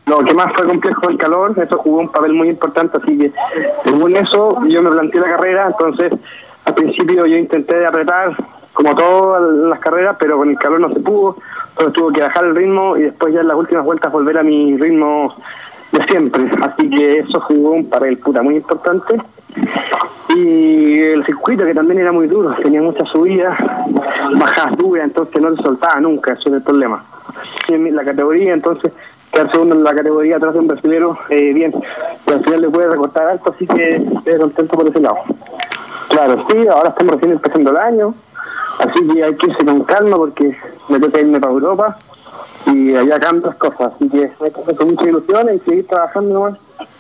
Lo que más fue complejo fue el calor, eso jugó un papel muy importante, así que según eso yo me planteé la carrera, entonces al principio yo intenté apretar como todas las carreras, pero con el calor no se pudo, entonces tuve que bajar el ritmo y después ya en las últimas vueltas volver a mi ritmo de siempre, así que eso jugó un papel muy importante. Y el circuito que también era muy duro, tenía muchas subidas, bajadas duras, entonces no se soltaba nunca, ese es el problema. En la categoría, entonces quedar segundo en la categoría atrás de un brasilero, bien, pero al final le puede recortar alto, así que estoy contento por ese lado. Claro, sí, ahora estamos recién empezando el año, así que hay que irse con calma porque me toca irme para Europa y allá cambian las cosas, así que hay que hacer muchas ilusiones y seguir trabajando nomás.